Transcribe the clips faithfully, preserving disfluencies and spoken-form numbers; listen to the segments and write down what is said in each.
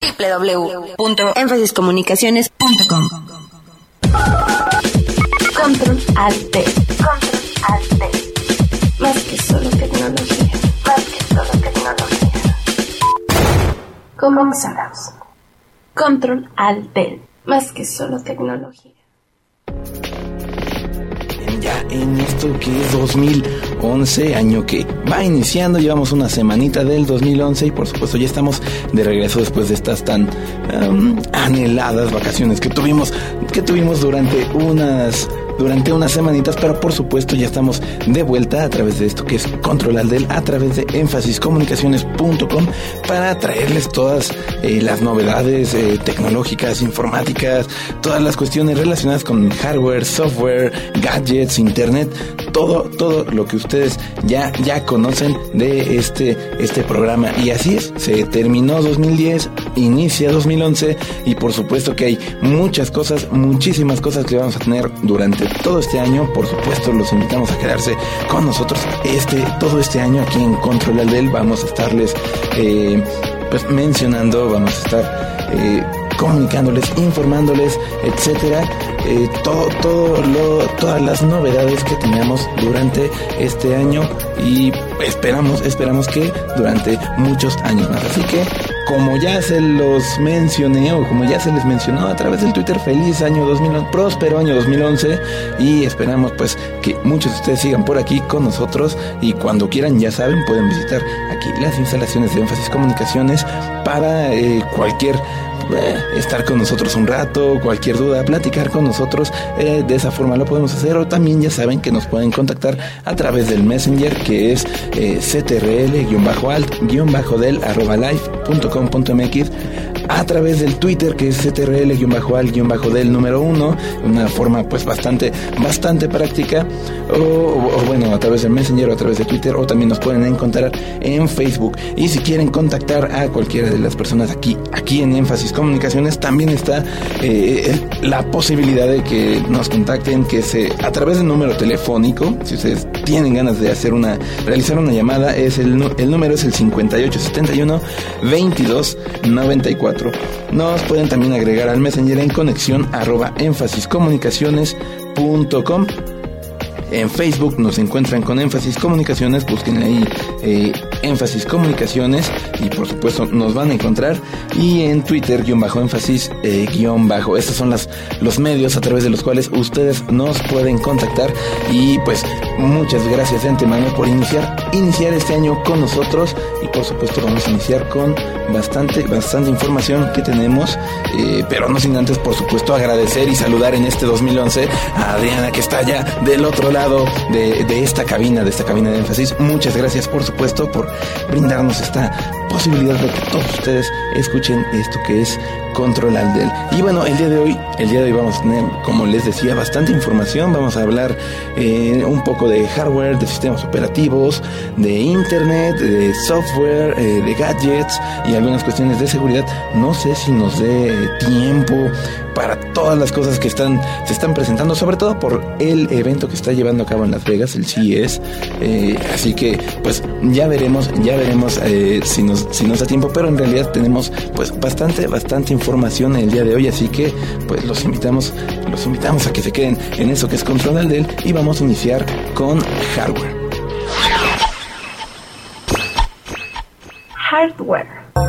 doble u doble u doble u punto énfasis comunicaciones punto com. Control Alt Del. Control Alt Del. Más que solo tecnología. Más que solo tecnología. Comenzamos. Control Alt Del. Más que solo tecnología. Ya en esto que es dos mil once, año que va iniciando, llevamos una semanita del dos mil once y por supuesto ya estamos de regreso después de estas tan um, anheladas vacaciones que tuvimos, que tuvimos durante unas... durante unas semanitas, pero por supuesto ya estamos de vuelta a través de esto que es Control Alt Del, a través de énfasis comunicaciones punto com para traerles todas eh, las novedades eh, tecnológicas, informáticas, todas las cuestiones relacionadas con hardware, software, gadgets, internet, todo, todo lo que ustedes ya, ya conocen de este, este programa. Y así es, se terminó dos mil diez, inicia dos mil once y por supuesto que hay muchas cosas, muchísimas cosas que vamos a tener durante todo este año. Por supuesto los invitamos a quedarse con nosotros este todo este año aquí en Control Alt Del. Vamos a estarles eh, pues mencionando, vamos a estar eh, comunicándoles, informándoles, etcétera, eh, todo todo lo todas las novedades que teníamos durante este año y esperamos esperamos que durante muchos años más. Así que como ya se los mencioné o como ya se les mencionó a través del Twitter, feliz año dos mil once, próspero año dos mil once y esperamos pues que muchos de ustedes sigan por aquí con nosotros y cuando quieran, ya saben, pueden visitar aquí las instalaciones de Énfasis Comunicaciones para eh, cualquier eh, estar con nosotros un rato, cualquier duda, platicar con nosotros, eh, de esa forma lo podemos hacer. O también ya saben que nos pueden contactar a través del Messenger que es eh, C T R L-alt-del arroba live punto com punto m x, a través del Twitter que es C T R L-alt-del número uno, una forma pues bastante bastante práctica, o, o, o bueno, a través del Messenger o a través de Twitter, o también nos pueden encontrar en Facebook. Y si quieren contactar a cualquiera de las personas aquí aquí en Énfasis Comunicaciones, también está eh, la posibilidad de que nos contacten, que se a través del número telefónico. Si ustedes tienen ganas de hacer una realizar una llamada, es el, el número es el cincuenta y ocho setenta y uno veintidós noventa y cuatro. Nos pueden también agregar al Messenger en conexión arroba énfasis comunicaciones punto com. En Facebook nos encuentran con Énfasis Comunicaciones, busquen ahí eh, Énfasis Comunicaciones y por supuesto nos van a encontrar. Y en Twitter, guión bajo énfasis, eh, guión bajo. Estos son las, los medios a través de los cuales ustedes nos pueden contactar. Y pues muchas gracias de antemano por iniciar, iniciar este año con nosotros. Y por supuesto vamos a iniciar con bastante, bastante información que tenemos. Eh, pero no sin antes, por supuesto, agradecer y saludar en este dos mil once a Adriana, que está allá del otro lado de, de esta cabina, de esta cabina de Énfasis. Muchas gracias, por supuesto, por brindarnos esta posibilidad de que todos ustedes escuchen esto que es Control Alt Del. Y bueno, el día de hoy, el día de hoy vamos a tener, como les decía, bastante información. Vamos a hablar eh, un poco de hardware, de sistemas operativos, de internet, de software, eh, de gadgets y algunas cuestiones de seguridad. No sé si nos dé tiempo para todas las cosas que están se están presentando, sobre todo por el evento que está llevando a cabo en Las Vegas, el C E S. Eh, así que pues ya veremos, ya veremos eh, si nos si nos da tiempo, pero en realidad tenemos pues bastante bastante información el día de hoy, así que pues los invitamos los invitamos a que se queden en eso que es Control Alt Del y vamos a iniciar con hardware. Hardware.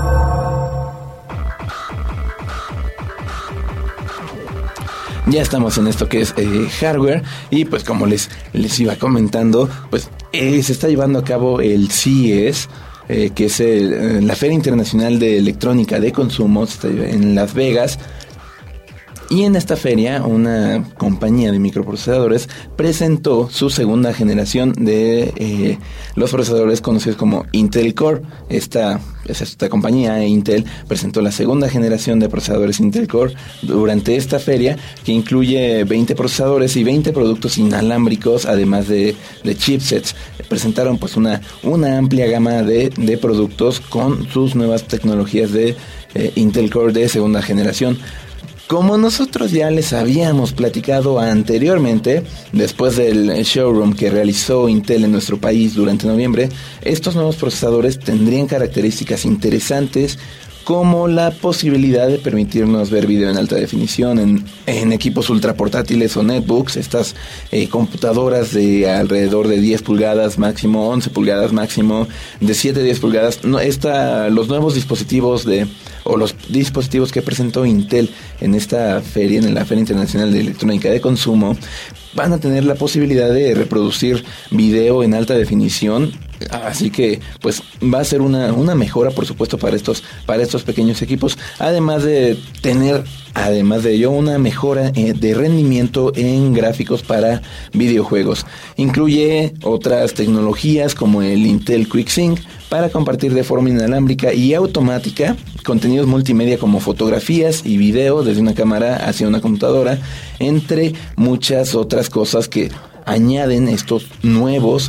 Ya estamos en esto que es eh, hardware y pues como les, les iba comentando, pues eh, se está llevando a cabo el C E S, eh, que es el, eh, la Feria Internacional de Electrónica de Consumo, está en Las Vegas. Y en esta feria, una compañía de microprocesadores presentó su segunda generación de eh, los procesadores conocidos como Intel Core. Esta, esta compañía, Intel, presentó la segunda generación de procesadores Intel Core durante esta feria, que incluye veinte procesadores y veinte productos inalámbricos, además de, de chipsets. Presentaron pues una, una amplia gama de, de productos con sus nuevas tecnologías de eh, Intel Core de segunda generación. Como nosotros ya les habíamos platicado anteriormente, después del showroom que realizó Intel en nuestro país durante noviembre, estos nuevos procesadores tendrían características interesantes como la posibilidad de permitirnos ver video en alta definición en, en equipos ultra portátiles o netbooks, estas eh, computadoras de alrededor de diez pulgadas máximo, once pulgadas máximo, de siete a diez pulgadas. No, esta, los nuevos dispositivos de o los dispositivos que presentó Intel en esta feria, en la Feria Internacional de Electrónica de Consumo, van a tener la posibilidad de reproducir video en alta definición. Así que pues va a ser una, una mejora, por supuesto, para estos, para estos pequeños equipos, además de tener, además de ello, una mejora eh, de rendimiento en gráficos para videojuegos. Incluye otras tecnologías como el Intel QuickSync para compartir de forma inalámbrica y automática contenidos multimedia como fotografías y video desde una cámara hacia una computadora, entre muchas otras cosas que añaden estos nuevos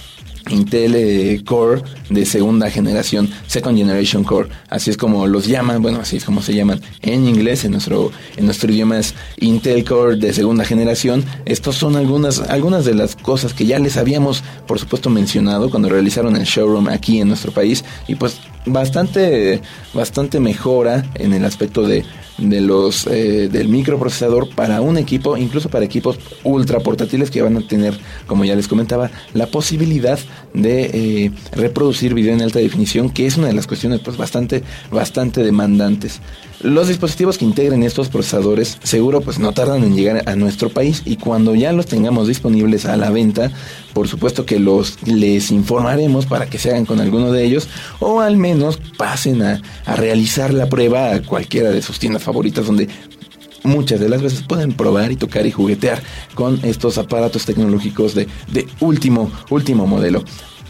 Intel eh, Core de segunda generación, Second Generation Core, así es como los llaman, bueno, así es como se llaman en inglés, en nuestro en nuestro idioma es Intel Core de segunda generación. Estos son algunas algunas de las cosas que ya les habíamos, por supuesto, mencionado cuando realizaron el showroom aquí en nuestro país, y pues bastante bastante mejora en el aspecto de de los eh, del microprocesador para un equipo, incluso para equipos ultra portátiles que van a tener, como ya les comentaba, la posibilidad de eh, reproducir video en alta definición, que es una de las cuestiones pues bastante bastante demandantes. Los dispositivos que integren estos procesadores seguro pues no tardan en llegar a nuestro país, y cuando ya los tengamos disponibles a la venta, por supuesto que los les informaremos para que se hagan con alguno de ellos, o al menos pasen a, a realizar la prueba a cualquiera de sus tiendas favoritas, donde muchas de las veces pueden probar y tocar y juguetear con estos aparatos tecnológicos de, de último, último modelo.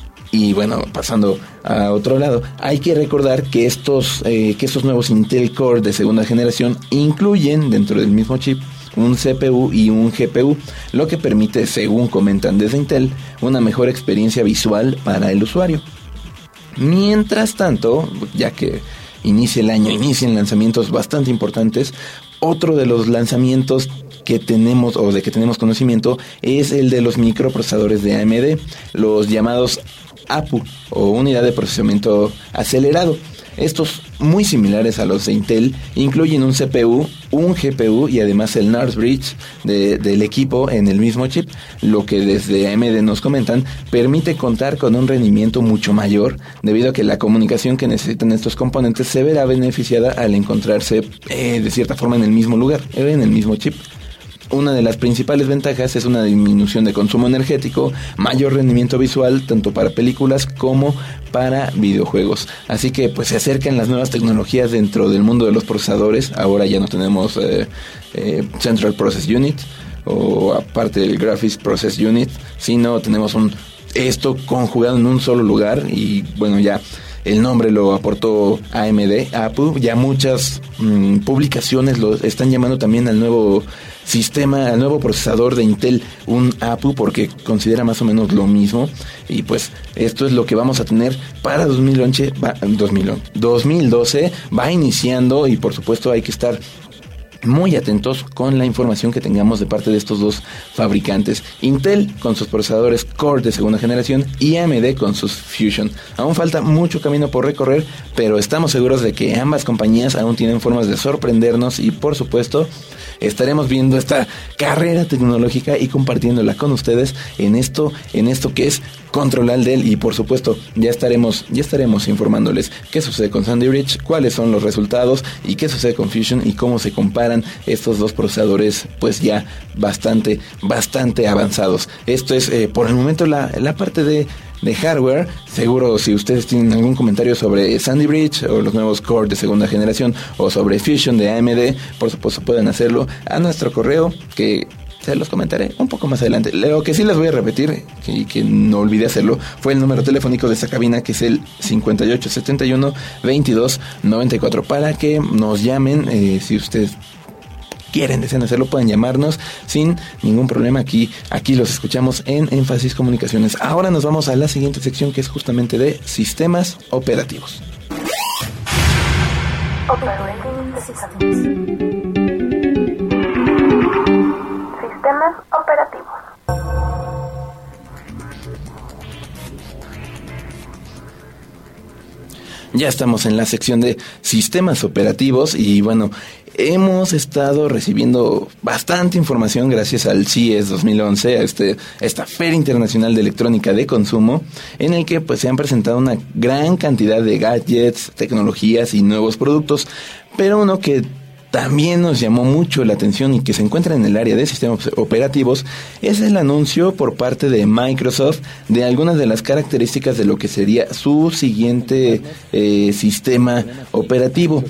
Y bueno, pasando a otro lado, hay que recordar que estos, eh, que estos nuevos Intel Core de segunda generación incluyen dentro del mismo chip un C P U y un G P U, lo que permite, según comentan desde Intel, una mejor experiencia visual para el usuario. Mientras tanto, ya que inicia el año, inician lanzamientos bastante importantes. Otro de los lanzamientos que tenemos o de que tenemos conocimiento es el de los microprocesadores de A M D, los llamados A P U o unidad de procesamiento acelerado. Estos, muy similares a los de Intel, incluyen un C P U, un G P U y además el NAND bridge de, del equipo en el mismo chip, lo que desde A M D nos comentan permite contar con un rendimiento mucho mayor, debido a que la comunicación que necesitan estos componentes se verá beneficiada al encontrarse eh, de cierta forma en el mismo lugar, en el mismo chip. Una de las principales ventajas es una disminución de consumo energético, mayor rendimiento visual, tanto para películas como para videojuegos. Así que pues se acercan las nuevas tecnologías dentro del mundo de los procesadores. Ahora ya no tenemos eh, eh, Central Process Unit o aparte del Graphics Process Unit, sino tenemos un esto conjugado en un solo lugar. Y bueno, ya el nombre lo aportó A M D, A P U. Ya muchas mmm, publicaciones lo están llamando también al nuevo sistema, al nuevo procesador de Intel, un A P U, porque considera más o menos lo mismo. Y pues esto es lo que vamos a tener para dos mil once, va, dos mil, dos mil doce. Va iniciando, y por supuesto hay que estar muy atentos con la información que tengamos de parte de estos dos fabricantes. Intel con sus procesadores Core de segunda generación y A M D con sus Fusion. Aún falta mucho camino por recorrer, pero estamos seguros de que ambas compañías aún tienen formas de sorprendernos, y por supuesto estaremos viendo esta carrera tecnológica y compartiéndola con ustedes en esto, en esto que es Control Alt Del. Y por supuesto ya estaremos, ya estaremos informándoles qué sucede con Sandy Bridge, cuáles son los resultados y qué sucede con Fusion y cómo se comparan estos dos procesadores pues ya bastante, bastante avanzados. Esto es eh, por el momento la, la parte de de hardware. Seguro si ustedes tienen algún comentario sobre Sandy Bridge o los nuevos Core de segunda generación o sobre Fusion de A M D, por supuesto pueden hacerlo a nuestro correo, que se los comentaré un poco más adelante. Lo que sí les voy a repetir, que, que no olvidé hacerlo, fue el número telefónico de esta cabina, que es el cincuenta y ocho setenta y uno veintidós noventa y cuatro, para que nos llamen eh, si ustedes quieren, desean hacerlo, pueden llamarnos sin ningún problema. Aquí, aquí los escuchamos en Énfasis Comunicaciones. Ahora nos vamos a la siguiente sección, que es justamente de sistemas operativos. Sistemas operativos. Ya estamos en la sección de sistemas operativos y bueno, hemos estado recibiendo bastante información gracias al C E S dos mil once, a este, esta Feria Internacional de Electrónica de Consumo, en el que pues se han presentado una gran cantidad de gadgets, tecnologías y nuevos productos, pero uno que también nos llamó mucho la atención y que se encuentra en el área de sistemas operativos es el anuncio por parte de Microsoft de algunas de las características de lo que sería su siguiente eh, sistema operativo,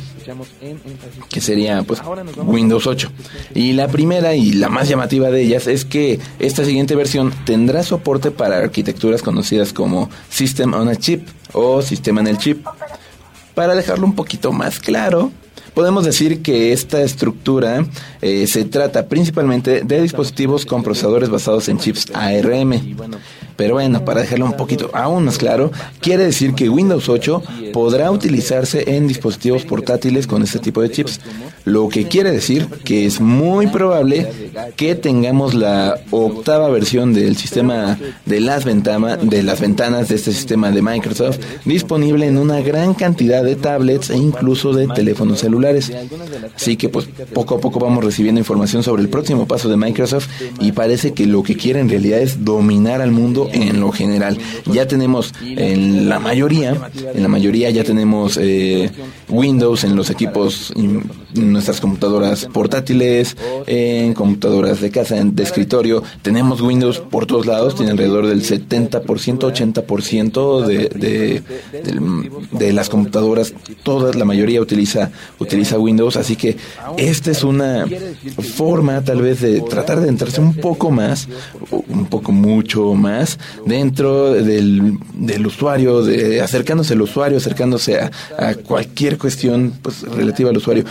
que sería pues Windows ocho. Y la primera y la más llamativa de ellas es que esta siguiente versión tendrá soporte para arquitecturas conocidas como System on a Chip o Sistema en el Chip. Para dejarlo un poquito más claro, podemos decir que esta estructura eh, se trata principalmente de dispositivos con procesadores basados en chips A R M. Pero bueno, para dejarlo un poquito aún más claro, quiere decir que Windows ocho podrá utilizarse en dispositivos portátiles con este tipo de chips. Lo que quiere decir que es muy probable que tengamos la octava versión del sistema de las, ventana, de las ventanas de este sistema de Microsoft disponible en una gran cantidad de tablets e incluso de teléfonos celulares. Así que pues poco a poco vamos recibiendo información sobre el próximo paso de Microsoft y parece que lo que quiere en realidad es dominar al mundo en lo general. Ya tenemos en la mayoría, en la mayoría ya tenemos eh, Windows en los equipos, en nuestras computadoras portátiles, en computadoras de casa, en, de escritorio. Tenemos Windows por todos lados, tiene alrededor del setenta por ciento, ochenta por ciento de, de, de, de las computadoras, toda la mayoría utiliza, utiliza Windows, así que esta es una forma tal vez de tratar de entrarse un poco más, un poco mucho más, dentro del, del usuario, de acercándose al usuario, acercándose a, a cualquier cuestión pues relativa al usuario.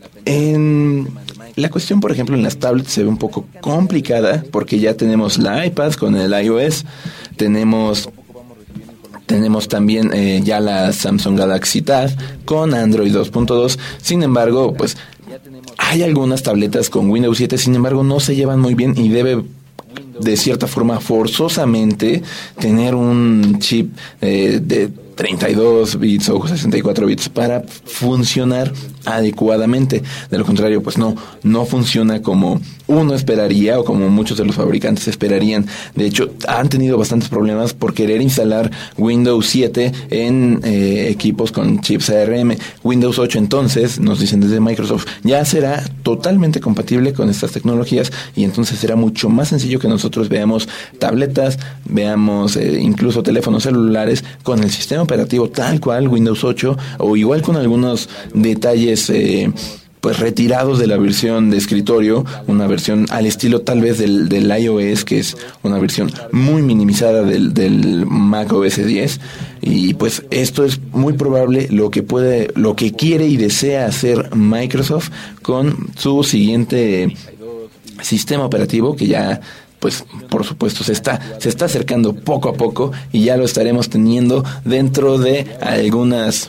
En la cuestión, por ejemplo, en las tablets se ve un poco complicada porque ya tenemos la iPad con el iOS, tenemos tenemos también eh, ya la Samsung Galaxy Tab con Android dos punto dos. Sin embargo, pues hay algunas tabletas con Windows siete, sin embargo no se llevan muy bien y debe de cierta forma forzosamente tener un chip eh, de treinta y dos bits o sesenta y cuatro bits para funcionar adecuadamente. De lo contrario, pues no, no funciona como uno esperaría o como muchos de los fabricantes esperarían. De hecho, han tenido bastantes problemas por querer instalar Windows siete en eh, equipos con chips A R M. Windows ocho, entonces, nos dicen desde Microsoft, ya será totalmente compatible con estas tecnologías y entonces será mucho más sencillo que nosotros veamos tabletas, veamos eh, incluso teléfonos celulares con el sistema operativo tal cual Windows ocho o igual con algunos detalles eh, pues retirados de la versión de escritorio, una versión al estilo tal vez del, del iOS, que es una versión muy minimizada del, del macOS diez, y pues esto es muy probable lo que puede, lo que quiere y desea hacer Microsoft con su siguiente sistema operativo, que ya pues por supuesto se está se está acercando poco a poco y ya lo estaremos teniendo dentro de algunas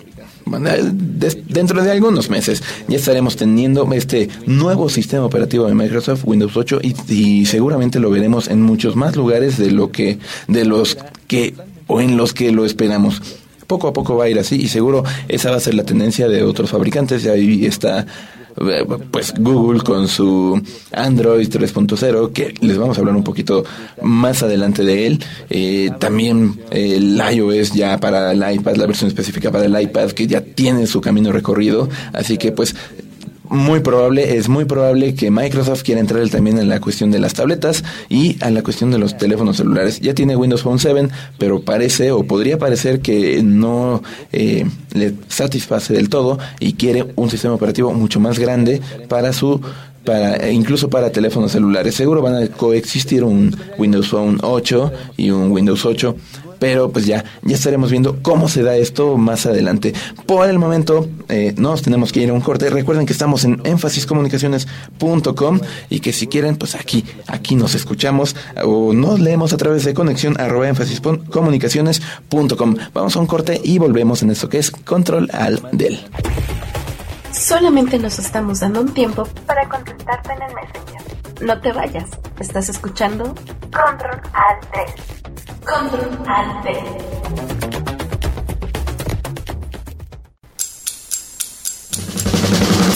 dentro de algunos meses. Ya estaremos teniendo este nuevo sistema operativo de Microsoft, Windows ocho, y, y seguramente lo veremos en muchos más lugares de lo que de los que o en los que lo esperamos. Poco a poco va a ir así y seguro esa va a ser la tendencia de otros fabricantes. Ya ahí está pues Google con su Android tres punto cero, que les vamos a hablar un poquito más adelante de él. Eh, también el iOS ya para el iPad, la versión específica para el iPad, que ya tiene su camino recorrido. Así que pues muy probable, es muy probable que Microsoft quiera entrar también en la cuestión de las tabletas y a la cuestión de los teléfonos celulares. Ya tiene Windows Phone siete, pero parece o podría parecer que no eh, le satisface del todo y quiere un sistema operativo mucho más grande para su para incluso para teléfonos celulares. Seguro van a coexistir un Windows Phone ocho y un Windows ocho, pero pues ya, ya estaremos viendo cómo se da esto más adelante. Por el momento, eh, nos tenemos que ir a un corte. Recuerden que estamos en énfasis comunicaciones punto com y que si quieren, pues aquí, aquí nos escuchamos o nos leemos a través de conexión arroba énfasis comunicaciones punto com. Vamos a un corte y volvemos en esto que es Control Alt Del. Solamente nos estamos dando un tiempo para contestarte en el Messenger. No te vayas, estás escuchando Control Alt Del. Control Alt Del.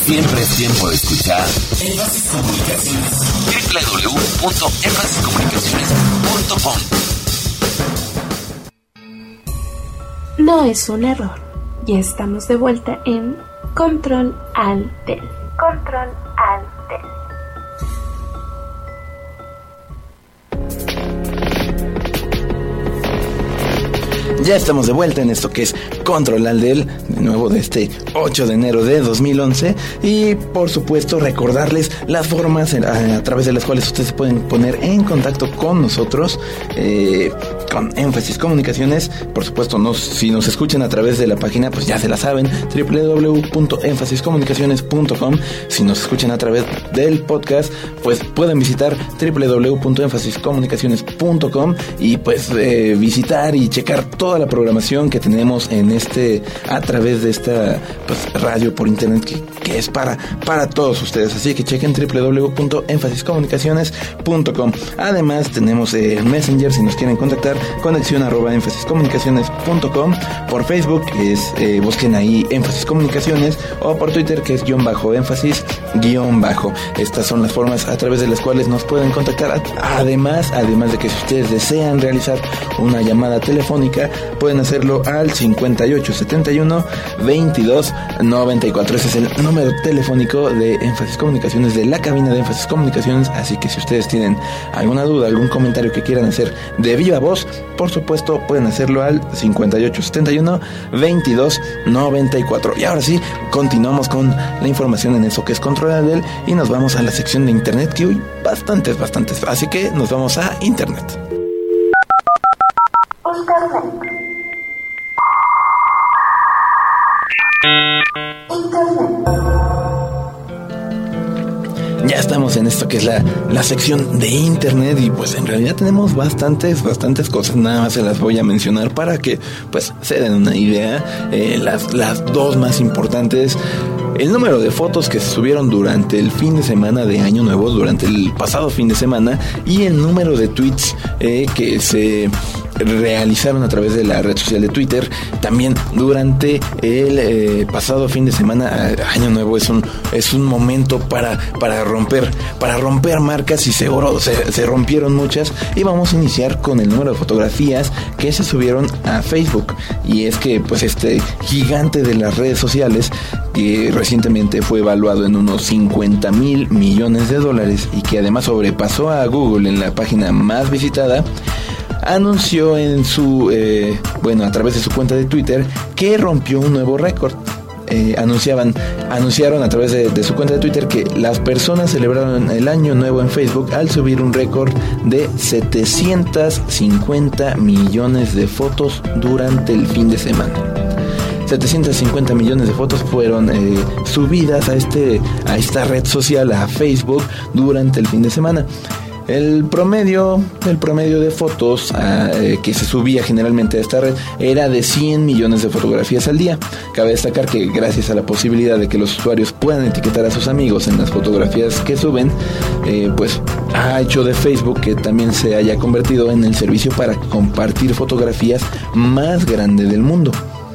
Siempre es tiempo de escuchar Énfasis Comunicaciones. doble u doble u doble u punto énfasis comunicaciones punto com. No es un error. Ya estamos de vuelta en Control Alt Del. Control Alt Del. Ya estamos de vuelta en esto que es Control Alt Del, de nuevo de este ocho de enero de dos mil once, y por supuesto recordarles las formas a, a través de las cuales ustedes se pueden poner en contacto con nosotros, eh, con Énfasis Comunicaciones. Por supuesto, nos, si nos escuchan a través de la página, pues ya se la saben, doble u doble u doble u punto énfasis comunicaciones punto com. Si nos escuchan a través del podcast, pues pueden visitar doble u doble u doble u punto énfasis comunicaciones punto com y pues eh, visitar y checar toda la programación que tenemos en este, a través de esta pues radio por internet que, que es para, para todos ustedes. Así que chequen doble u doble u doble u punto énfasis comunicaciones punto com. Además tenemos eh, Messenger si nos quieren contactar, conexión arroba énfasis comunicaciones punto com. Por Facebook es, eh, busquen ahí Énfasis Comunicaciones, o por Twitter que es guión bajo énfasis guión bajo. Estas son las formas a través de las cuales nos pueden contactar. Además, además de que si ustedes desean realizar una llamada telefónica, pueden hacerlo al cincuenta y ocho setenta y uno veintidós noventa y cuatro. Ese es el número telefónico de Énfasis Comunicaciones, de la cabina de Énfasis Comunicaciones. Así que si ustedes tienen alguna duda, algún comentario que quieran hacer de viva voz, por supuesto pueden hacerlo al cincuenta y ocho setenta y uno veintidós noventa y cuatro. Y ahora sí, continuamos con la información en eso que es Control Alt Del, y nos vamos a la sección de internet, que hoy bastantes, bastantes. Así que nos vamos a internet. Internet. Internet. Ya estamos en esto que es la, la sección de internet, y pues en realidad tenemos bastantes, bastantes cosas. Nada más se las voy a mencionar para que pues se den una idea. Eh, las, las dos más importantes: el número de fotos que se subieron durante el fin de semana de Año Nuevo, durante el pasado fin de semana, y el número de tweets eh, que se realizaron a través de la red social de Twitter también durante el eh, pasado fin de semana. Año Nuevo es un es un momento para para romper para romper marcas, y seguro se, se rompieron muchas. Y vamos a iniciar con el número de fotografías que se subieron a Facebook. Y es que pues este gigante de las redes sociales, que recientemente fue evaluado en unos cincuenta mil millones de dólares y que además sobrepasó a Google en la página más visitada, anunció en su, eh, bueno, a través de su cuenta de Twitter, que rompió un nuevo récord. Eh, anunciaban, anunciaron a través de, de su cuenta de Twitter que las personas celebraron el Año Nuevo en Facebook al subir un récord de setecientos cincuenta millones de fotos durante el fin de semana. setecientos cincuenta millones de fotos fueron eh, subidas a, este, a esta red social, a Facebook, durante el fin de semana. El promedio, el promedio de fotos eh, que se subía generalmente a esta red era de cien millones de fotografías al día. Cabe destacar que gracias a la posibilidad de que los usuarios puedan etiquetar a sus amigos en las fotografías que suben, eh, pues ha hecho de Facebook que también se haya convertido en el servicio para compartir fotografías más grande del mundo.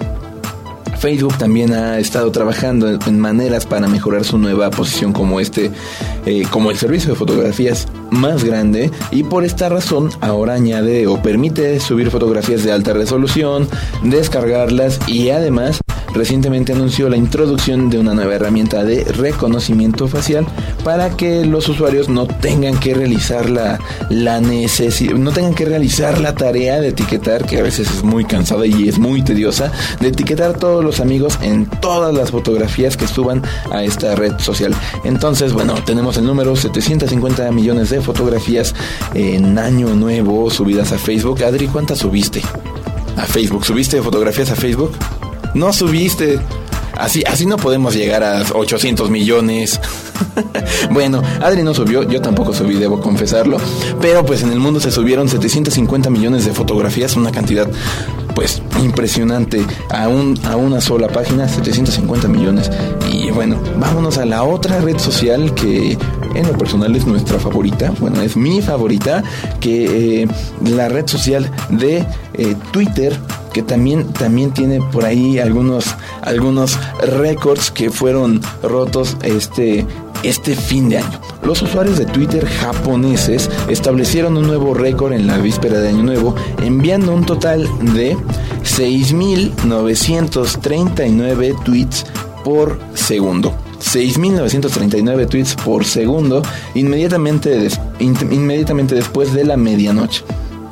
Facebook también ha estado trabajando en maneras para mejorar su nueva posición como este, eh, como el servicio de fotografías más grande, y por esta razón ahora añade o permite subir fotografías de alta resolución, descargarlas, y además recientemente anunció la introducción de una nueva herramienta de reconocimiento facial para que los usuarios no tengan que realizar la, la necesidad, no tengan que realizar la tarea de etiquetar, que a veces es muy cansada y es muy tediosa, de etiquetar a todos los amigos en todas las fotografías que suban a esta red social. Entonces, bueno, tenemos el número setecientos cincuenta millones de fotografías en Año Nuevo subidas a Facebook. Adri, ¿cuántas subiste a Facebook? ¿Subiste fotografías a Facebook? No subiste. Así, así no podemos llegar a ochocientos millones. Bueno, Adri no subió, yo tampoco subí, debo confesarlo. Pero pues en el mundo se subieron setecientos cincuenta millones de fotografías, una cantidad pues impresionante a, un, a una sola página, setecientos cincuenta millones. Y bueno, vámonos a la otra red social que en lo personal es nuestra favorita, bueno, es mi favorita, que eh, la red social de eh, Twitter, que también, también tiene por ahí algunos, algunos récords que fueron rotos este, este fin de año. Los usuarios de Twitter japoneses establecieron un nuevo récord en la víspera de Año Nuevo, enviando un total de seis mil novecientos treinta y nueve tweets por segundo. seis mil novecientos treinta y nueve tweets por segundo, inmediatamente, des, in, inmediatamente después de la medianoche.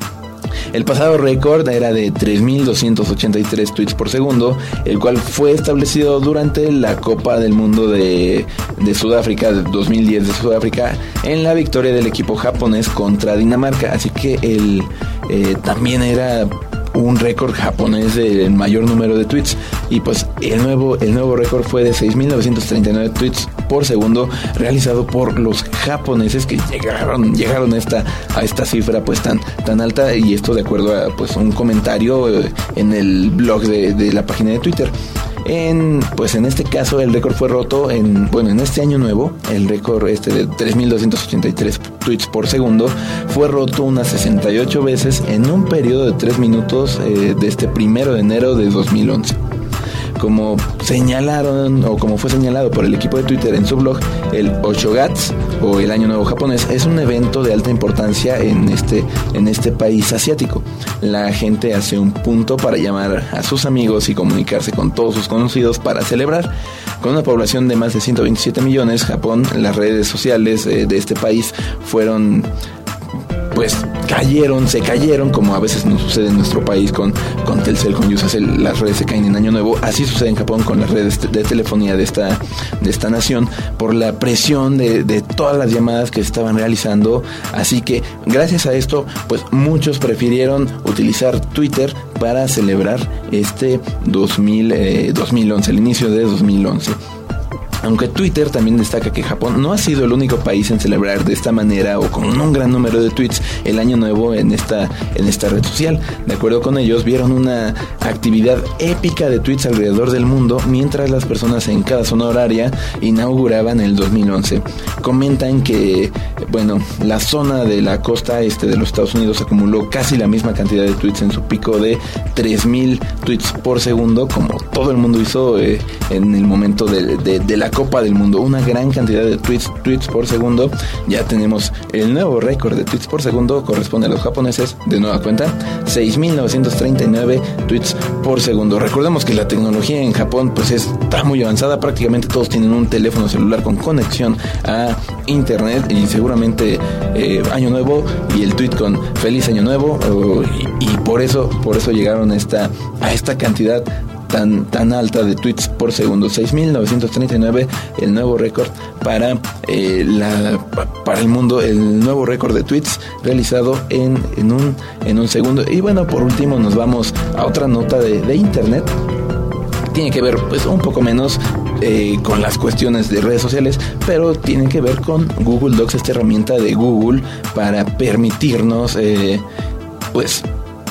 El pasado récord era de tres mil doscientos ochenta y tres tweets por segundo, el cual fue establecido durante la Copa del Mundo de, de Sudáfrica, de dos mil diez de Sudáfrica, en la victoria del equipo japonés contra Dinamarca. Así que el, eh, también era un récord japonés del mayor número de tweets, y pues el nuevo el nuevo récord fue de seis mil novecientos treinta y nueve tweets por segundo, realizado por los japoneses, que llegaron llegaron a esta a esta cifra pues tan tan alta, y esto de acuerdo a pues un comentario eh, en el blog de, de la página de Twitter. En, pues en este caso el récord fue roto en, bueno, en este año nuevo, el récord este de tres mil doscientos ochenta y tres tweets por segundo fue roto unas sesenta y ocho veces en un periodo de tres minutos eh, de este primero de enero de dos mil once. Como señalaron, o como fue señalado por el equipo de Twitter en su blog, el Oshogatsu, o el Año Nuevo japonés, es un evento de alta importancia en este, en este país asiático. La gente hace un punto para llamar a sus amigos y comunicarse con todos sus conocidos para celebrar. Con una población de más de ciento veintisiete millones, Japón, las redes sociales eh, de este país fueron... pues cayeron, se cayeron, como a veces nos sucede en nuestro país con, con Telcel, con Yusacell, las redes se caen en Año Nuevo. Así sucede en Japón con las redes de telefonía de esta, de esta nación, por la presión de, de todas las llamadas que se estaban realizando. Así que gracias a esto, pues muchos prefirieron utilizar Twitter para celebrar este dos mil, eh, dos mil once, el inicio de dos mil once. Aunque Twitter también destaca que Japón no ha sido el único país en celebrar de esta manera o con un gran número de tweets el año nuevo en esta, en esta red social. De acuerdo con ellos, vieron una actividad épica de tweets alrededor del mundo mientras las personas en cada zona horaria inauguraban el dos mil once. Comentan que, bueno, la zona de la costa este de los Estados Unidos acumuló casi la misma cantidad de tweets en su pico de tres mil tweets por segundo, como todo el mundo hizo eh, en el momento de, de, de la Copa del Mundo. Una gran cantidad de tweets, tweets por segundo. Ya tenemos el nuevo récord de tweets por segundo, corresponde a los japoneses, de nueva cuenta, seis mil novecientos treinta y nueve tweets por segundo. Recordemos que la tecnología en Japón pues está muy avanzada, prácticamente todos tienen un teléfono celular con conexión a internet, y seguramente eh, Año Nuevo y el tweet con Feliz Año Nuevo, oh, y, y por eso por eso llegaron a esta, a esta cantidad tan, tan alta de tweets por segundo. seis mil novecientos treinta y nueve, el nuevo récord para eh, la para el mundo, el nuevo récord de tweets realizado en, en un en un segundo. Y bueno, por último nos vamos a otra nota de, de internet. Tiene que ver pues un poco menos eh, con las cuestiones de redes sociales, pero tiene que ver con Google Docs, esta herramienta de Google para permitirnos eh, pues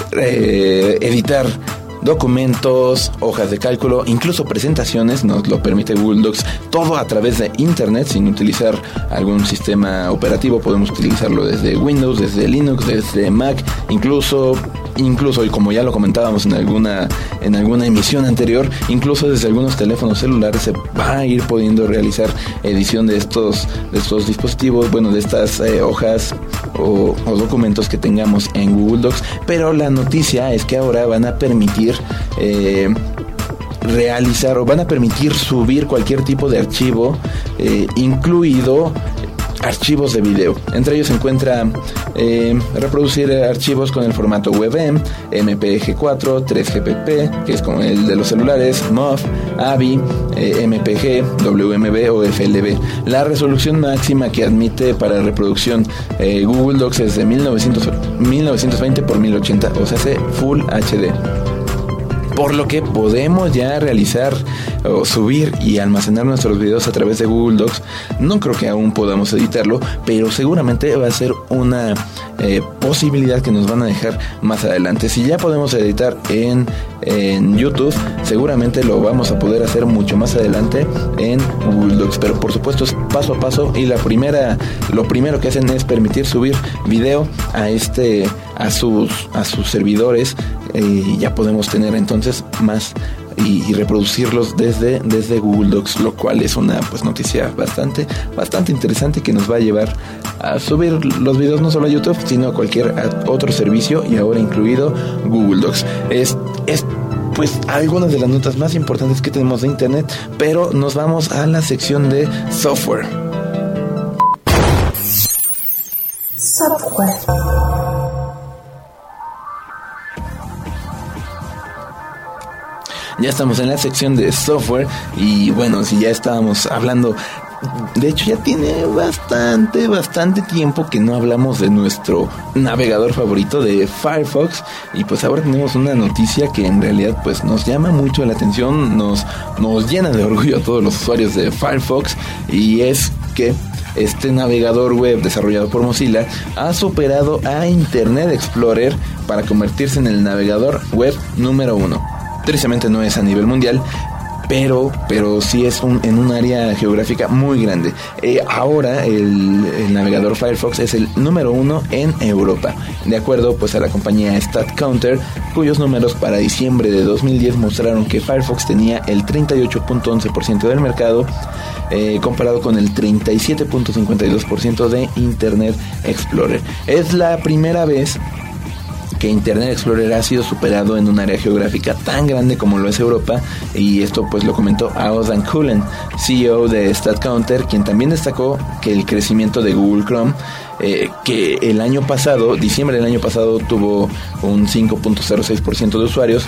eh, editar documentos, hojas de cálculo, incluso presentaciones. Nos lo permite Google Docs, todo a través de internet, sin utilizar algún sistema operativo. Podemos utilizarlo desde Windows, desde Linux, desde Mac, incluso incluso y como ya lo comentábamos en alguna en alguna emisión anterior, incluso desde algunos teléfonos celulares se va a ir pudiendo realizar edición de estos de estos dispositivos, bueno, de estas eh, hojas o, o documentos que tengamos en Google Docs. Pero la noticia es que ahora van a permitir eh, realizar o van a permitir subir cualquier tipo de archivo, eh, incluido archivos de video. Entre ellos se encuentra eh, reproducir archivos con el formato WebM, M P G cuatro, tres G P P, que es como el de los celulares, M O V, A V I, eh, M P G, W M V o F L V. La resolución máxima que admite para reproducción eh, Google Docs es de mil novecientos veinte por mil ochenta, o sea, Full H D. Por lo que podemos ya realizar o subir y almacenar nuestros videos a través de Google Docs. No creo que aún podamos editarlo, pero seguramente va a ser una eh, posibilidad que nos van a dejar más adelante. Si ya podemos editar en, en YouTube, seguramente lo vamos a poder hacer mucho más adelante en Google Docs, pero por supuesto es paso a paso, y la primera, lo primero que hacen es permitir subir video a este, a sus, a sus servidores, eh, y ya podemos tener entonces más y, y reproducirlos desde, desde Google Docs, lo cual es una pues noticia bastante, bastante interesante que nos va a llevar a subir los videos no solo a YouTube, sino a cualquier otro servicio, y ahora incluido Google Docs. Es, es pues algunas de las notas más importantes que tenemos de internet, pero nos vamos a la sección de software. Software. Ya estamos en la sección de software, y bueno, si ya estábamos hablando, de hecho ya tiene bastante, bastante tiempo que no hablamos de nuestro navegador favorito, de Firefox, y pues ahora tenemos una noticia que en realidad pues nos llama mucho la atención, nos, nos llena de orgullo a todos los usuarios de Firefox, y es que este navegador web desarrollado por Mozilla ha superado a Internet Explorer para convertirse en el navegador web número uno. Tristemente no es a nivel mundial, pero, pero sí es un, en un área geográfica muy grande. Eh, ahora el, el navegador Firefox es el número uno en Europa, de acuerdo pues a la compañía StatCounter, cuyos números para diciembre de dos mil diez mostraron que Firefox tenía el treinta y ocho punto once por ciento del mercado, eh, comparado con el treinta y siete punto cincuenta y dos por ciento de Internet Explorer. Es la primera vez que Internet Explorer ha sido superado en un área geográfica tan grande como lo es Europa, y esto pues lo comentó Aodan Cullen, C E O de StatCounter, quien también destacó que el crecimiento de Google Chrome, eh, que el año pasado, diciembre del año pasado, tuvo un cinco punto cero seis por ciento de usuarios,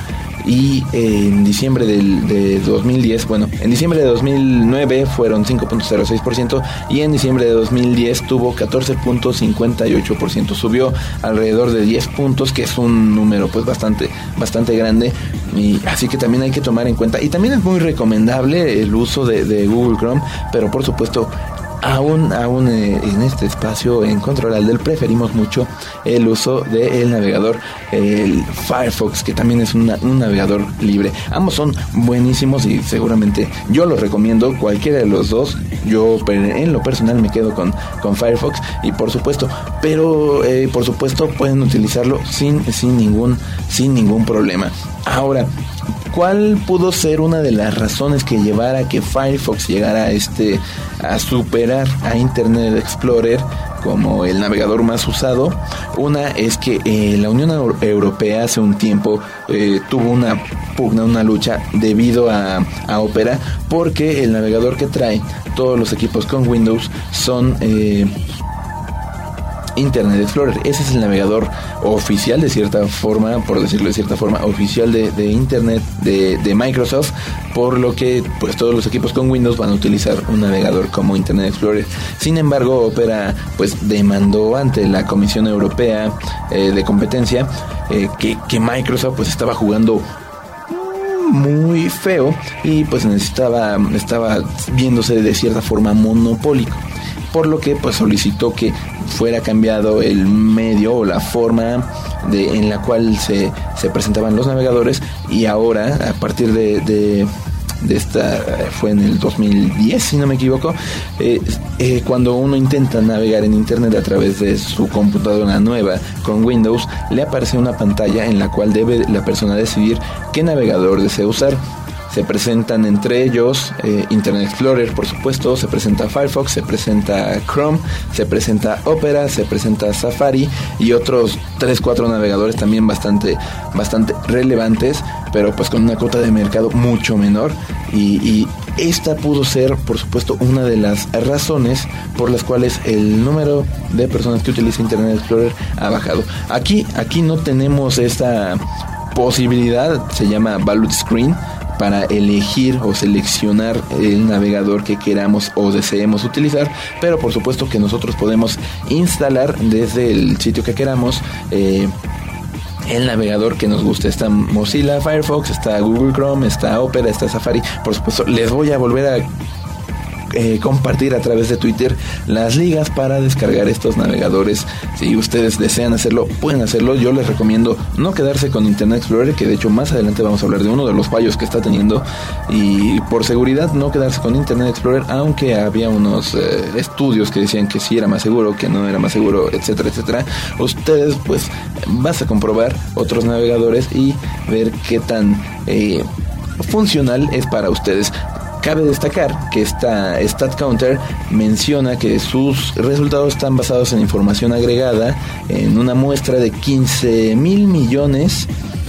y eh, en diciembre del, de dos mil diez, bueno, en diciembre de dos mil nueve fueron cinco punto cero seis por ciento, y en diciembre de dos mil diez tuvo catorce punto cincuenta y ocho por ciento, subió alrededor de diez puntos, que es un número pues bastante, bastante grande, y así que también hay que tomar en cuenta, y también es muy recomendable el uso de, de Google Chrome, pero por supuesto Aún, aún eh, en este espacio en Control Alt Del preferimos mucho el uso del navegador, el Firefox, que también es una, un navegador libre. Ambos son buenísimos y seguramente yo los recomiendo, cualquiera de los dos. Yo en lo personal me quedo con, con Firefox, y por supuesto, pero eh, por supuesto pueden utilizarlo sin, sin ningún, sin ningún problema. Ahora, ¿cuál pudo ser una de las razones que llevara a que Firefox llegara a este a superar a Internet Explorer como el navegador más usado? Una es que eh, la Unión Europea hace un tiempo eh, tuvo una pugna, una lucha debido a, a Opera, porque el navegador que trae todos los equipos con Windows son eh, Internet Explorer. Ese es el navegador oficial, de cierta forma, por decirlo de cierta forma, oficial de, de Internet de, de Microsoft, por lo que pues todos los equipos con Windows van a utilizar un navegador como Internet Explorer. Sin embargo, Opera pues demandó ante la Comisión Europea eh, de Competencia eh, que, que Microsoft pues estaba jugando muy feo, y pues necesitaba estaba viéndose de cierta forma monopólico, por lo que pues solicitó que fuera cambiado el medio o la forma de, en la cual se, se presentaban los navegadores, y ahora a partir de, de, de esta, fue en el dos mil diez si no me equivoco, eh, eh, cuando uno intenta navegar en internet a través de su computadora nueva con Windows, le aparece una pantalla en la cual debe la persona decidir qué navegador desea usar. Se presentan entre ellos eh, Internet Explorer, por supuesto, se presenta Firefox, se presenta Chrome, se presenta Opera, se presenta Safari y otros tres cuatro navegadores también bastante, bastante relevantes, pero pues con una cuota de mercado mucho menor, y, y esta pudo ser, por supuesto, una de las razones por las cuales el número de personas que utiliza Internet Explorer ha bajado. Aquí, aquí no tenemos esta posibilidad, se llama Value Screen, para elegir o seleccionar el navegador que queramos o deseemos utilizar, pero por supuesto que nosotros podemos instalar desde el sitio que queramos eh, el navegador que nos guste. Está Mozilla Firefox, está Google Chrome, está Opera, está Safari. Por supuesto, les voy a volver a Eh, compartir a través de Twitter las ligas para descargar estos navegadores. Si ustedes desean hacerlo, pueden hacerlo. Yo les recomiendo no quedarse con Internet Explorer, que de hecho más adelante vamos a hablar de uno de los fallos que está teniendo, y por seguridad no quedarse con Internet Explorer, aunque había unos eh, estudios que decían que sí era más seguro, que no era más seguro, etcétera, etcétera. Ustedes pues vas a comprobar otros navegadores y ver qué tan eh, funcional es para ustedes. Cabe destacar que esta StatCounter menciona que sus resultados están basados en información agregada en una muestra de quince mil millones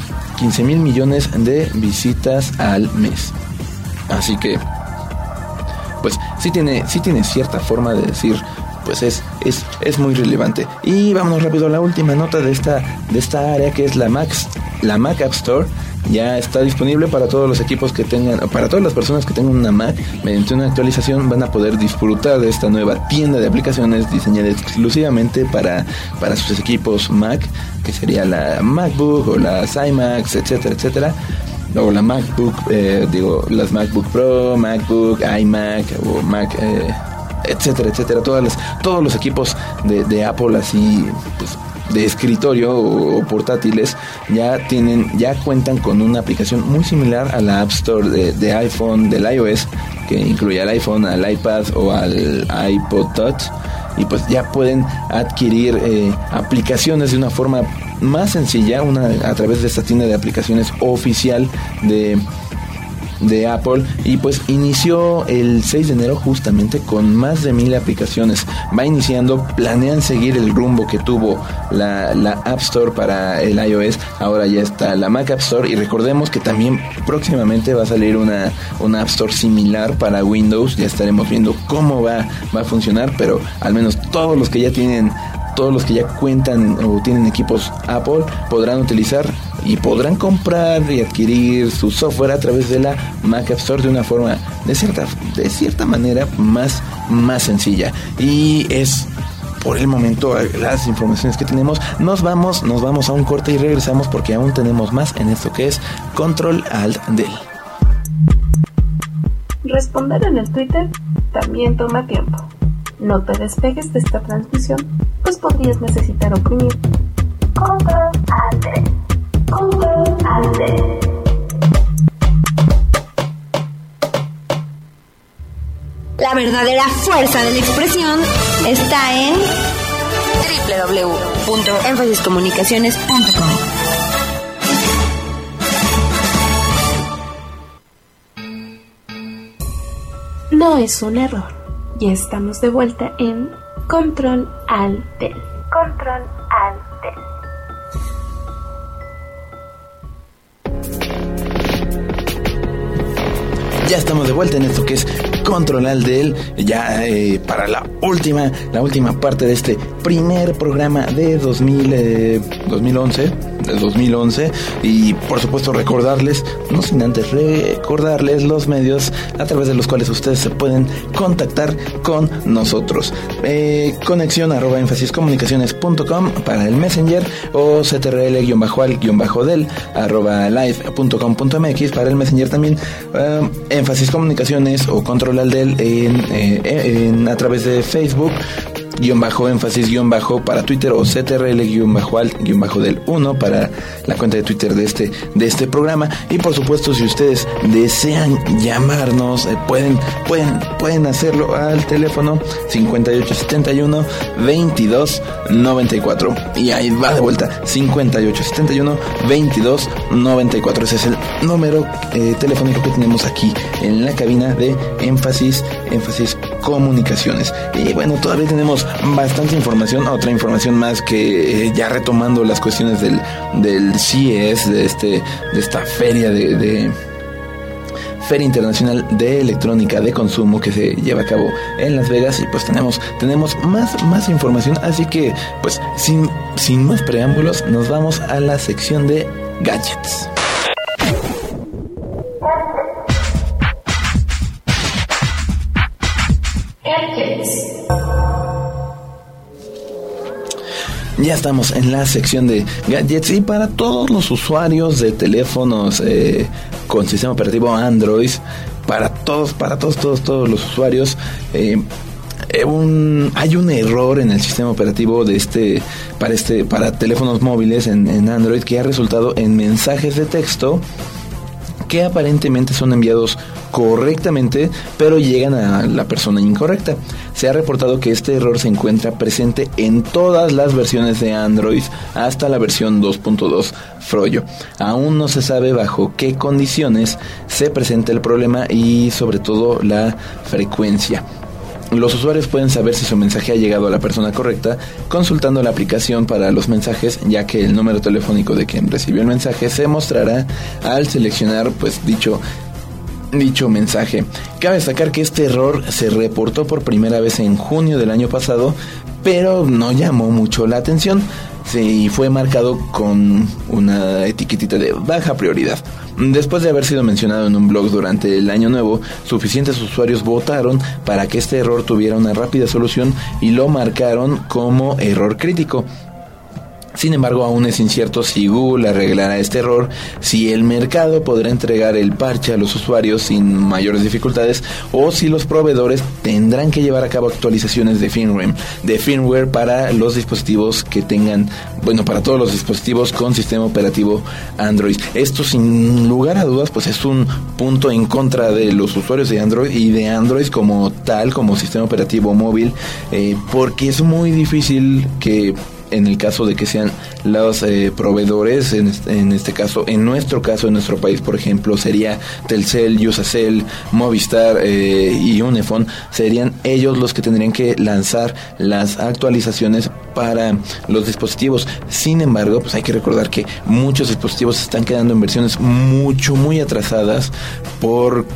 de visitas al mes. Así que, pues sí tiene, sí tiene cierta forma de decir, pues es, es, es muy relevante. Y vámonos rápido a la última nota de esta, de esta área, que es la Mac, la Mac App Store. Ya está disponible para todos los equipos que tengan, para todas las personas que tengan una Mac. Mediante una actualización van a poder disfrutar de esta nueva tienda de aplicaciones diseñada exclusivamente para, para sus equipos Mac, que sería la MacBook o las iMacs, etcétera, etcétera. O la MacBook, eh, digo, las MacBook Pro, MacBook, iMac o Mac, eh, etcétera, etcétera. Todas las, todos los equipos de, de Apple así, pues, de escritorio o portátiles ya tienen, ya cuentan con una aplicación muy similar a la App Store de, de iPhone, del iOS, que incluye al iPhone, al iPad o al iPod Touch, y pues ya pueden adquirir eh, aplicaciones de una forma más sencilla, una a través de esta tienda de aplicaciones oficial de de Apple, y pues inició el seis de enero justamente con más de mil aplicaciones. Va iniciando, planean seguir el rumbo que tuvo la, la App Store para el iOS. Ahora ya está la Mac App Store, y recordemos que también próximamente va a salir una, una App Store similar para Windows. Ya estaremos viendo cómo va, va a funcionar, pero al menos todos los que ya tienen todos los que ya cuentan o tienen equipos Apple podrán utilizar y podrán comprar y adquirir su software a través de la Mac App Store de una forma de cierta, de cierta manera más, más sencilla. Y es por el momento las informaciones que tenemos. Nos vamos, nos vamos a un corte y regresamos, porque aún tenemos más en esto que es Control Alt Del. Responder en el Twitter también toma tiempo. No te despegues de esta transmisión, pues podrías necesitar oprimir Control Alt Del. Control Alt Del. La verdadera fuerza de la expresión está en doble u doble u doble u punto énfasis comunicaciones punto com. No es un error. Ya estamos de vuelta en Control Alt Del. Control Alt Del. Ya estamos de vuelta en esto que es Control Alt Del, ya eh, para la última, la última parte de este primer programa de dos mil, eh, dos mil once, de dos mil once, y por supuesto recordarles, no sin antes recordarles los medios a través de los cuales ustedes se pueden contactar con nosotros. Eh, conexión arroba énfasis comunicaciones punto com para el Messenger, o ctrl-al-del arroba live punto com punto mx para el Messenger también. Uh, Énfasis Comunicaciones o Control Alt Del en, eh, en, a través de Facebook, guión bajo énfasis guión bajo para Twitter, o ctrl guión bajo alt guión bajo del uno para la cuenta de Twitter de este de este programa. Y por supuesto, si ustedes desean llamarnos, eh, pueden pueden pueden hacerlo al teléfono cincuenta y ocho setenta y uno veintidós noventa y cuatro, y ahí va de vuelta, cincuenta y ocho setenta y uno veintidós noventa y cuatro. Ese es el número eh, telefónico que tenemos aquí en la cabina de Énfasis Énfasis Comunicaciones. Y bueno, todavía tenemos bastante información, otra información más que eh, ya retomando las cuestiones del, del C E S, de este de esta feria de, de Feria Internacional de Electrónica de Consumo que se lleva a cabo en Las Vegas, y pues tenemos tenemos más más información, así que pues sin sin más preámbulos nos vamos a la sección de gadgets. Ya estamos en la sección de gadgets y para todos los usuarios de teléfonos eh, con sistema operativo Android, para todos, para todos, todos, todos los usuarios, eh, un, hay un error en el sistema operativo de este para este para teléfonos móviles en, en Android que ha resultado en mensajes de texto que aparentemente son enviados correctamente, pero llegan a la persona incorrecta. Se ha reportado que este error se encuentra presente en todas las versiones de Android hasta la versión dos punto dos Froyo. Aún no se sabe bajo qué condiciones se presenta el problema y sobre todo la frecuencia. Los usuarios pueden saber si su mensaje ha llegado a la persona correcta consultando la aplicación para los mensajes, ya que el número telefónico de quien recibió el mensaje se mostrará al seleccionar pues dicho dicho mensaje. Cabe destacar que este error se reportó por primera vez en junio del año pasado, pero no llamó mucho la atención. Sí, fue marcado con una etiquetita de baja prioridad. Después de haber sido mencionado en un blog durante el año nuevo, suficientes usuarios votaron para que este error tuviera una rápida solución y lo marcaron como error crítico. Sin embargo, aún es incierto si Google arreglará este error, si el mercado podrá entregar el parche a los usuarios sin mayores dificultades o si los proveedores tendrán que llevar a cabo actualizaciones de firmware, de firmware para los dispositivos que tengan, bueno, para todos los dispositivos con sistema operativo Android. Esto sin lugar a dudas pues es un punto en contra de los usuarios de Android y de Android como tal, como sistema operativo móvil, eh, porque es muy difícil que en el caso de que sean los eh, proveedores, en este, en este caso, en nuestro caso, en nuestro país, por ejemplo, sería Telcel, Usacell, Movistar eh, y Unifone, serían ellos los que tendrían que lanzar las actualizaciones para los dispositivos. Sin embargo, pues hay que recordar que muchos dispositivos están quedando en versiones mucho, muy atrasadas por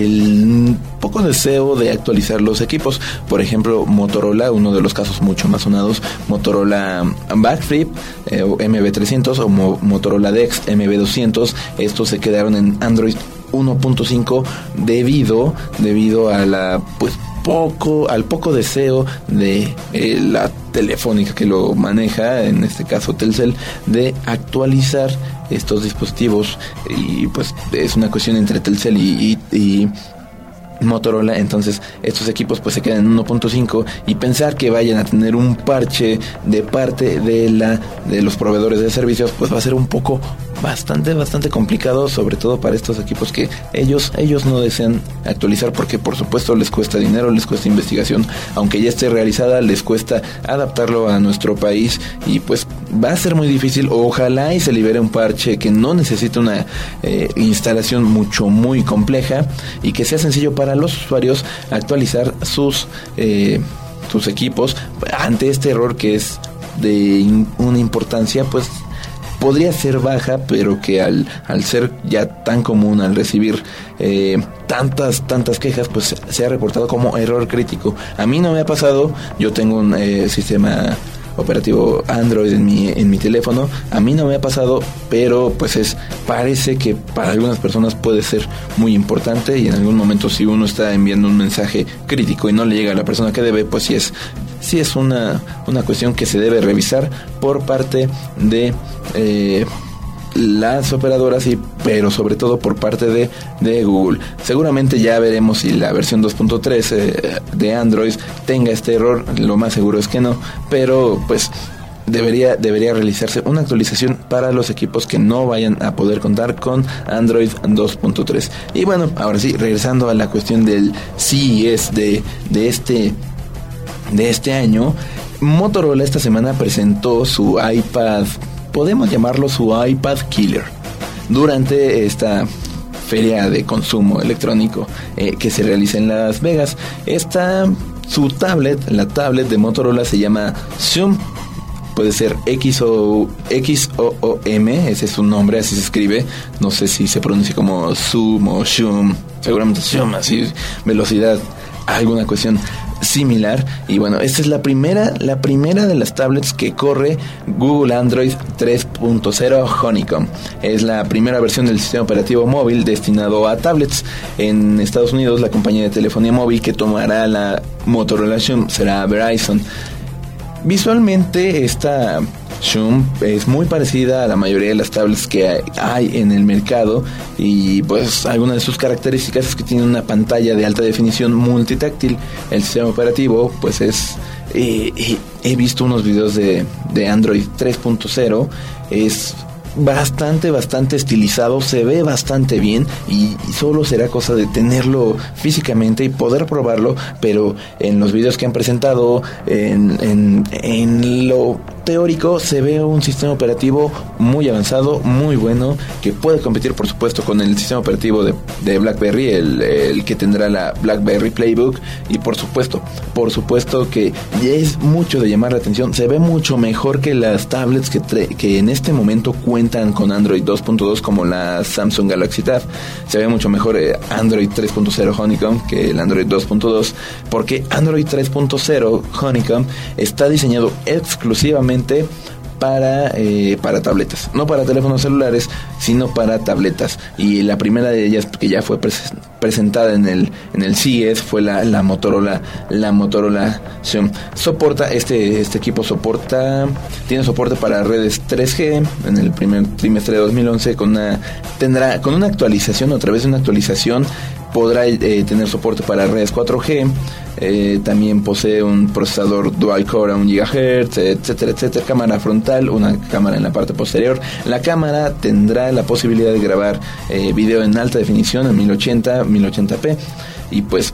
el poco deseo de actualizar los equipos. Por ejemplo, Motorola, uno de los casos mucho más sonados, Motorola Backflip eh, o M B trescientos o Mo- Motorola Dex M B doscientos, estos se quedaron en Android uno punto cinco debido debido a la pues poco al poco deseo de eh, la telefónica que lo maneja, en este caso Telcel, de actualizar estos dispositivos, y pues es una cuestión entre Telcel y, y, y Motorola. Entonces estos equipos pues se quedan en uno punto cinco y pensar que vayan a tener un parche de parte de la de los proveedores de servicios pues va a ser un poco bastante bastante complicado, sobre todo para estos equipos que ellos ellos no desean actualizar, porque por supuesto les cuesta dinero, les cuesta investigación, aunque ya esté realizada les cuesta adaptarlo a nuestro país y pues va a ser muy difícil. Ojalá y se libere un parche que no necesite una eh, instalación mucho muy compleja y que sea sencillo para los usuarios actualizar sus eh, sus equipos ante este error que es de in, una importancia pues podría ser baja, pero que al, al ser ya tan común, al recibir eh, tantas, tantas quejas, pues se ha reportado como error crítico. A mí no me ha pasado, yo tengo un eh, sistema operativo Android en mi en mi teléfono, a mí no me ha pasado, pero pues es parece que para algunas personas puede ser muy importante, y en algún momento si uno está enviando un mensaje crítico y no le llega a la persona que debe, pues sí es sí es una una cuestión que se debe revisar por parte de eh, las operadoras, y pero sobre todo por parte de, de Google. Seguramente ya veremos si la versión dos punto tres eh, de Android tenga este error, lo más seguro es que no, pero pues debería debería realizarse una actualización para los equipos que no vayan a poder contar con Android dos punto tres. Y bueno, ahora sí, regresando a la cuestión del C E S de, de este de este año, Motorola esta semana presentó su iPad, podemos llamarlo su iPad Killer, durante esta feria de consumo electrónico eh, que se realiza en Las Vegas. Esta, su tablet, la tablet de Motorola se llama Zoom, puede ser X o X O O M, ese es su nombre, así se escribe, no sé si se pronuncia como Zoom o Zoom, seguramente Zoom, así, velocidad, alguna cuestión similar. Y bueno, esta es la primera la primera de las tablets que corre Google Android tres punto cero Honeycomb. Es la primera versión del sistema operativo móvil destinado a tablets. En Estados Unidos, la compañía de telefonía móvil que tomará la Motorola Zoom será Verizon. visualmente esta Zoom es muy parecida a la mayoría de las tablets que hay en el mercado, y pues alguna de sus características es que tiene una pantalla de alta definición multitáctil. El sistema operativo pues es eh, he visto unos videos de, de Android tres punto cero, es bastante, bastante estilizado, se ve bastante bien, y, y solo será cosa de tenerlo físicamente y poder probarlo, pero en los videos que han presentado, en, en, en lo teórico, se ve un sistema operativo muy avanzado, muy bueno, que puede competir por supuesto con el sistema operativo de, de BlackBerry, el, el que tendrá la BlackBerry Playbook, y por supuesto, por supuesto que ya es mucho de llamar la atención, se ve mucho mejor que las tablets que, tre- que en este momento cuentan con Android dos punto dos, como la Samsung Galaxy Tab. Se ve mucho mejor eh, Android tres punto cero Honeycomb que el Android dos punto dos, porque Android tres punto cero Honeycomb está diseñado exclusivamente para eh, para tabletas, no para teléfonos celulares, sino para tabletas. Y la primera de ellas, que ya fue pres- presentada en el en el C E S, fue la, la Motorola la Motorola Zoom. Soporta este este equipo soporta tiene soporte para redes tres G en el primer trimestre de dos mil once, con una tendrá con una actualización, o a través de una actualización podrá eh, tener soporte para redes cuatro G. Eh, también posee un procesador dual core a un gigahertz, etcétera, etcétera. Cámara frontal, una cámara en la parte posterior. La cámara tendrá la posibilidad de grabar eh, video en alta definición, en mil ochenta, mil ochenta p. Y pues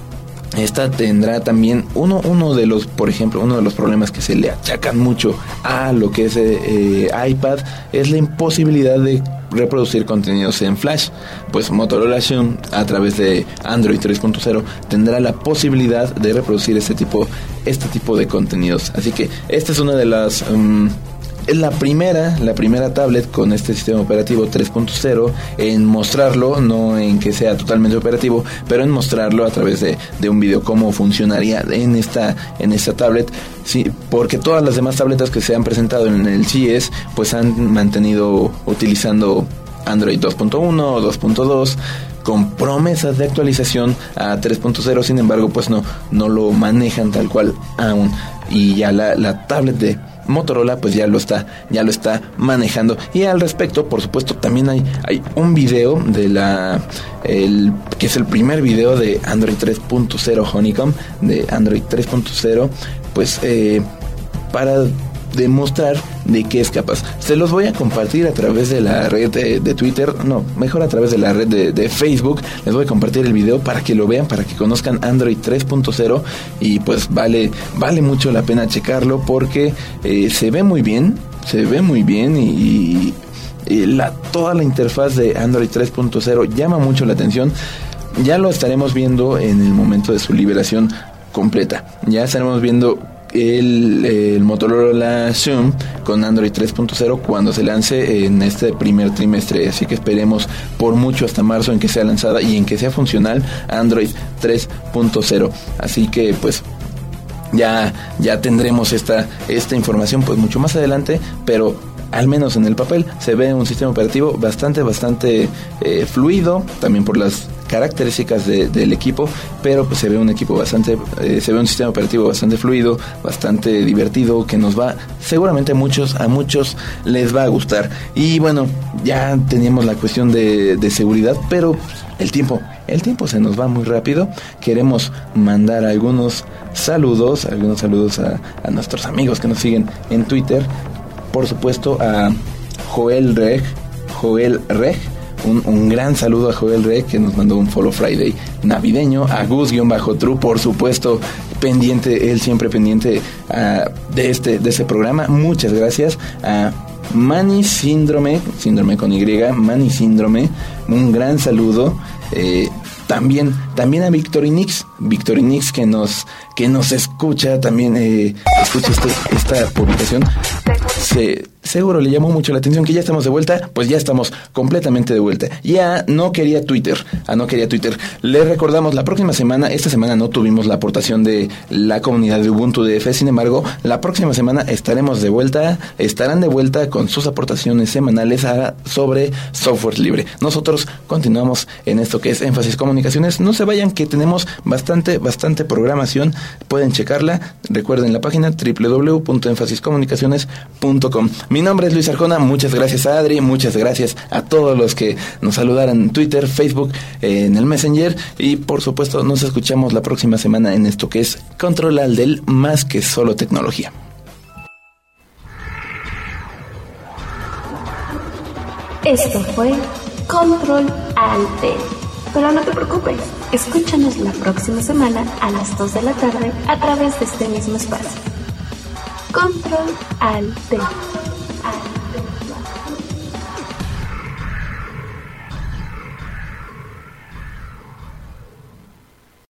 esta tendrá también uno uno de los, por ejemplo, uno de los problemas que se le achacan mucho a lo que es eh, iPad, es la imposibilidad de reproducir contenidos en Flash. Pues Motorola Zoom, a través de Android tres punto cero, tendrá la posibilidad de reproducir este tipo este tipo de contenidos. Así que esta es una de las um, es la primera, la primera tablet con este sistema operativo tres punto cero en mostrarlo, no en que sea totalmente operativo, pero en mostrarlo a través de, de un video cómo funcionaría en esta en esta tablet. Sí, porque todas las demás tabletas que se han presentado en el C E S pues han mantenido utilizando Android dos punto uno o dos punto dos con promesas de actualización a tres punto cero. Sin embargo, pues no no lo manejan tal cual aún, y ya la, la tablet de Motorola pues ya lo está ya lo está manejando. Y al respecto, por supuesto, también hay hay un video de la el que es el primer video de Android tres punto cero Honeycomb, de Android tres punto cero, pues eh, para demostrar de qué es capaz. Se los voy a compartir a través de la red de, de Twitter, no, mejor a través de la red de, de Facebook. Les voy a compartir el video para que lo vean, para que conozcan Android tres punto cero, y pues vale vale mucho la pena checarlo, porque eh, se ve muy bien, se ve muy bien y, y, y la, toda la interfaz de Android tres punto cero llama mucho la atención. Ya lo estaremos viendo en el momento de su liberación completa. Ya estaremos viendo El, el Motorola Zoom con Android tres punto cero cuando se lance en este primer trimestre, así que esperemos por mucho hasta marzo en que sea lanzada y en que sea funcional Android tres punto cero. Así que pues ya ya tendremos esta esta información pues mucho más adelante, pero al menos en el papel se ve un sistema operativo bastante bastante eh, fluido, también por las características de, del equipo, pero pues se ve un equipo bastante, eh, se ve un sistema operativo bastante fluido, bastante divertido, que nos va, seguramente a muchos, a muchos les va a gustar. Y bueno, ya teníamos la cuestión de, de seguridad, pero el tiempo, el tiempo se nos va muy rápido. Queremos mandar algunos saludos, algunos saludos a, a nuestros amigos que nos siguen en Twitter. Por supuesto a Joel Reg, Joel Reg, Un, un gran saludo a Joel Reg, que nos mandó un Follow Friday navideño. A Gus-True, por supuesto, pendiente, él siempre pendiente uh, de este de este programa. Muchas gracias. A Mani Síndrome, síndrome con Y, Mani Síndrome, un gran saludo. Eh, también también a Victorinix, Victorinix que nos que nos escucha, también eh, escucha este, esta publicación. Se seguro le llamó mucho la atención que ya estamos de vuelta. Pues ya estamos completamente de vuelta. Ya no quería Twitter, a no quería Twitter. Le recordamos, la próxima semana, esta semana no tuvimos la aportación de la comunidad de Ubuntu D F, sin embargo, la próxima semana estaremos de vuelta, estarán de vuelta con sus aportaciones semanales a, sobre software libre. Nosotros continuamos en esto que es Énfasis Comunicaciones. No se vayan, que tenemos bastante, bastante programación. Pueden checarla. Recuerden la página doble u doble u doble u punto énfasis comunicaciones punto com. Mi nombre es Luis Arjona. Muchas gracias a Adri, muchas gracias a todos los que nos saludaron en Twitter, Facebook, eh, en el Messenger, y por supuesto nos escuchamos la próxima semana en esto que es Control Alt Del, más que solo tecnología. Esto fue Control Alt Del. Pero no te preocupes, escúchanos la próxima semana a las dos de la tarde a través de este mismo espacio. Control Alt Del.